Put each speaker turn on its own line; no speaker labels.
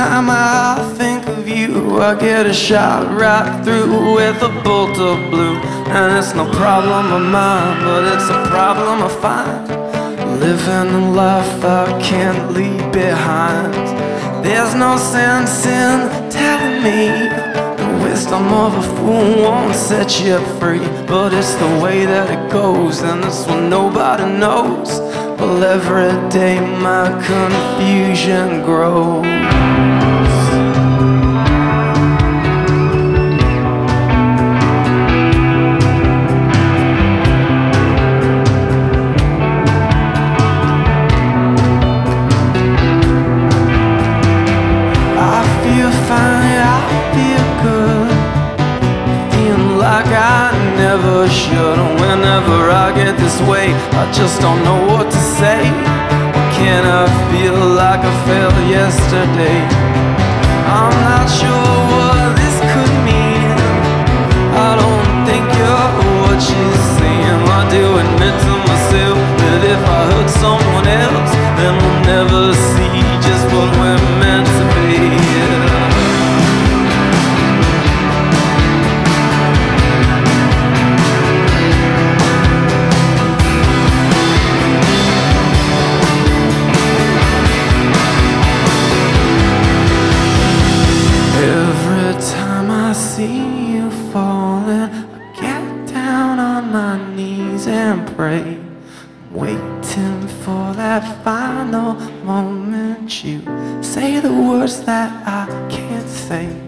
time I think of you, I get a shot right through with a bolt of blue. And it's no problem of mine, but it's a problem I find, living a life I can't leave behind. There's no sense in telling me the wisdom of a fool won't set you free, but it's the way that it goes, and it's what nobody knows. Well, every day my confusion grows. I feel fine, I feel good, feeling like I never should. And whenever I get this way, I just don't know what to say. Why can't I feel like I felt yesterday? I'm not sure what this could mean. I don't think you're what she's saying. I do admit to myself that if I hurt someone else, then we'll never see just what we're meant to be. Every time I see you falling, I get down on my knees and pray, waiting for that final moment you say the words that I can't say.